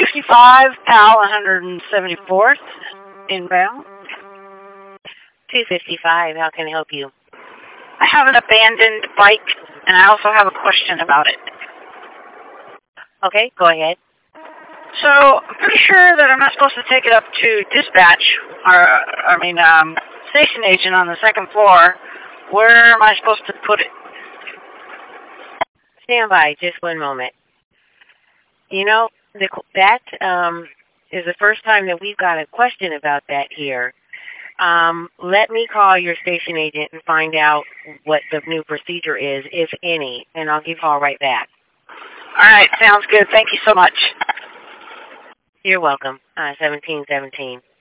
255, PAL 174th, inbound. 255, how can I help you? I have an abandoned bike, and I also have a question about it. Okay, go ahead. So, I'm pretty sure that I'm not supposed to take it up to dispatch, station agent on the second floor. Where am I supposed to put it? Stand by just one moment. You know, that is the first time that we've got a question about that here. Let me call your station agent and find out what the new procedure is, if any, and I'll give you a call right back. All right, sounds good. Thank you so much. You're welcome. 1717.